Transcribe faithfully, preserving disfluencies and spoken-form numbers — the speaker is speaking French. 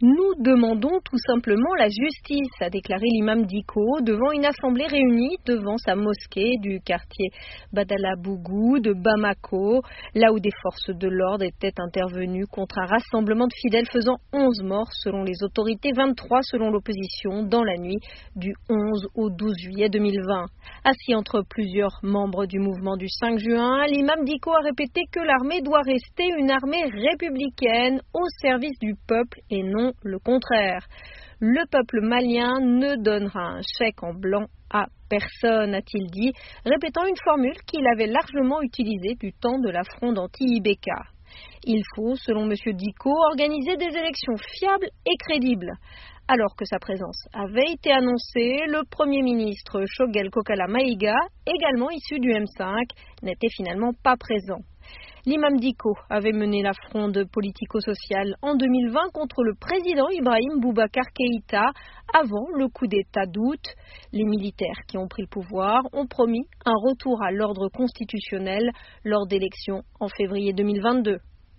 Nous demandons tout simplement la justice, a déclaré l'imam Dicko devant une assemblée réunie devant sa mosquée du quartier Badalabougou de Bamako, là où des forces de l'ordre étaient intervenues contre un rassemblement de fidèles faisant onze morts selon les autorités, vingt-trois selon l'opposition, dans la nuit du onze au douze juillet deux mille vingt. Assis entre plusieurs membres du mouvement du cinq juin, l'imam Dicko a répété que l'armée doit rester une armée républicaine au service du peuple et non le contraire. Le peuple malien ne donnera un chèque en blanc à personne, a-t-il dit, répétant une formule qu'il avait largement utilisée du temps de la fronde anti-I B K. Il faut, selon M. Dicko, organiser des élections fiables et crédibles. Alors que sa présence avait été annoncée, le Premier ministre Choguel Kokala Maïga, également issu du M cinq, n'était finalement pas présent. L'imam Dicko avait mené la fronde politico-sociale en deux mille vingt contre le président Ibrahim Boubacar Keïta avant le coup d'État d'août. Les militaires qui ont pris le pouvoir ont promis un retour à l'ordre constitutionnel lors d'élections en février deux mille vingt-deux.